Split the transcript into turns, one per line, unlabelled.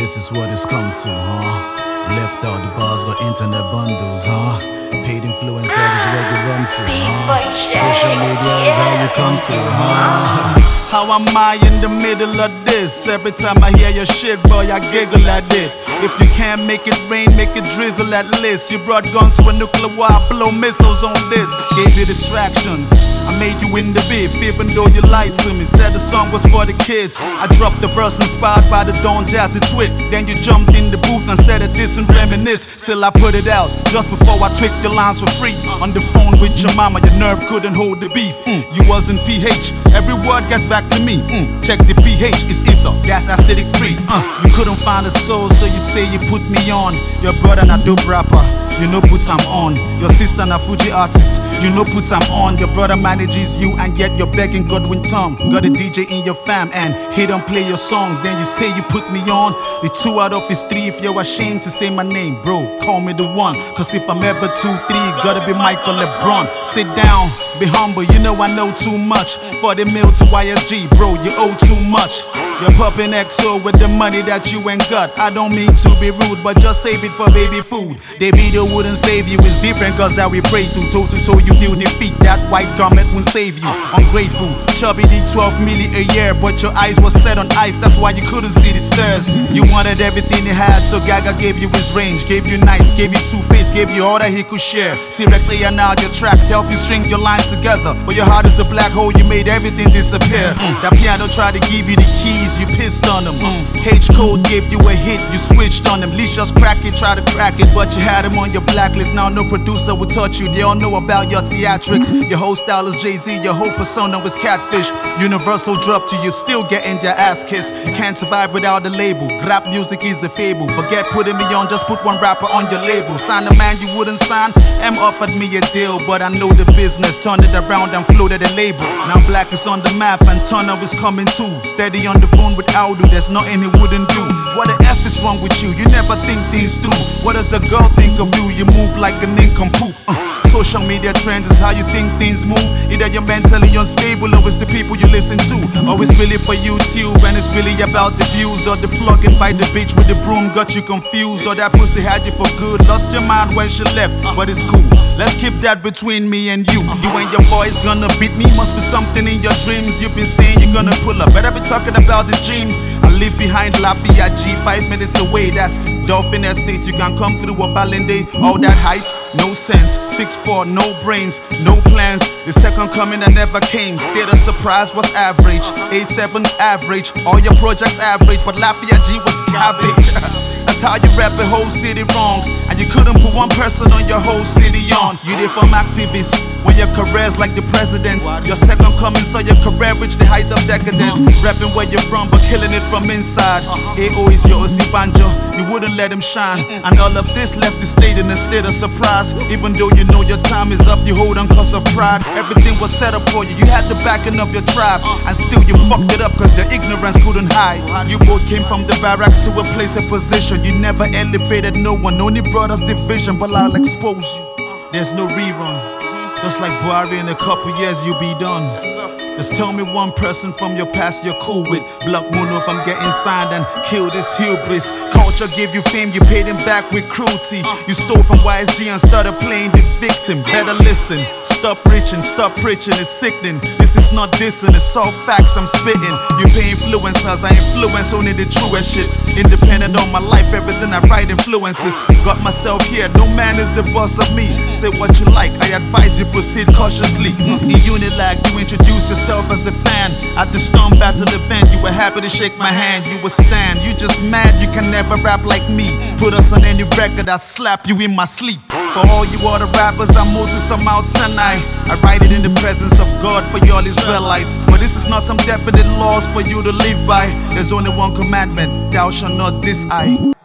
This is what it's come to, huh? Left out the bars, got internet bundles, huh? Paid influencers is where you run to, huh? Social media is how you come through, huh? How am I in the middle of this? Every time I hear your shit, boy, I giggle at it. If you can't make it rain, make it drizzle at least. You brought guns to a nuclear war, blow missiles on this. Gave you distractions, I made you in the beef, even though you lied to me. Said the song was for the kids. I dropped the verse inspired by the Don Jazzy twit. Then you jumped in the booth instead of this and reminisce. Still I put it out, just before I tweaked your lines for free. On the phone with your mama, your nerve couldn't hold the beef. You wasn't PH, every word gets back to me. Check the pH, it's ether, that's acidic free. You couldn't find a soul, so you say you put me on. Your brother na dope rapper, you know put I'm on. Your sister na Fuji artist, you know put I'm on. Your brother manages you and yet you're begging Godwin Tom. Got a DJ in your fam and he don't play your songs. Then you say you put me on. The 2 out of his 3, if you're ashamed to say my name, bro, call me the one. Cause if I'm ever 2-3, gotta be Michael LeBron. Sit down, be humble, you know I know too much. For the meal to YSG, bro, you owe too much. You're popping XO with the money that you ain't got. I don't mean to be rude, but just save it for baby food. The video wouldn't save you, it's different cause that we pray to. Toe to toe you feel defeat, that white garment won't save you. Ungrateful, Chubby did 12 million a year, but your eyes were set on ice, that's why you couldn't see the stairs. You wanted everything he had, so Gaga gave you his range. Gave you nice, gave you Two-Face, gave you all that he could share. T-Rex A&R, your tracks help you string your lines together. But your heart is a black hole, you made everything disappear. That piano tried to give you the keys, you pissed on him. H-Code gave you a hit, you switched on him. Licious crack it, try to crack it, but you had him on your blacklist. Now no producer will touch you, they all know about your theatrics. Your whole style is Jay-Z, your whole persona was catfish. Universal dropped you, you still getting your ass kissed. You can't survive without the label, rap music is a fable. Forget putting me on, just put one rapper on your label. Sign a man you wouldn't sign, M offered me a deal, but I know the business. Turned it around and floated a label. Now Black is on the map and Turner is coming too. Steady on the phone with Aldo, there's nothing he wouldn't do. What the F is wrong with you? You never think things through. What does a girl think of you? You move like a nincompoop. Social media trends is how you think things move. Either you're mentally unstable or it's the people you listen to. Or it's really for YouTube and it's really about the views. Or the flogging by the bitch with the broom got you confused. Or that pussy had you for good, lost your mind when she left. But it's cool, let's keep that between me and you. You and your boys gonna beat me, must be something in your dreams. You've been saying you're gonna pull up, better be talking about the dreams. I live behind Lafayette G, 5 minutes away, that's Dolphin Estate. You can come through a Balinde, all that height, no sense. 6'4", no brains, no plans. The second coming that never came. State of surprise was average, A7 average. All your projects average, but Lafayette G was garbage. That's how you rap a whole city wrong, and you couldn't put one person on your whole city on. You did from activists when your career's like the president's. Your second coming saw your career reach the height of decadence. Rapping where you're from but killing it from inside. AO is your Osibanjo, you wouldn't let him shine. And all of this left the state in a state of surprise. Even though you know your time is up, you hold on cause of pride. Everything was set up for you, you had the backing of your tribe. And still you fucked it up cause your ignorance couldn't hide. You both came from the barracks to a place of position. You never elevated no one, only brought us division. But I'll expose you, there's no rerun. Just like Buhari, in a couple years you'll be done. Just tell me one person from your past you're cool with. Block Muno if I'm getting signed and kill this hubris. Culture gave you fame, you paid him back with cruelty. You stole from YSG and started playing the victim. Better listen, stop preaching, it's sickening. This is not dissing, it's all facts I'm spitting. You pay influencers, I influence only the truest shit. Independent on my life, everything I write influences. Got myself here, no man is the boss of me. Say what you like, I advise you proceed cautiously. In Unilag, you introduced yourself as a fan. At the Storm Battle event, you were happy to shake my hand. You would stand, you just mad, you can never rap like me. Put us on any record, I slap you in my sleep. For all you other rappers, I'm Moses on Mount Sinai. I write it in the presence of God for y'all Israelites. But this is not some definite laws for you to live by. There's only one commandment, thou shalt not diss I.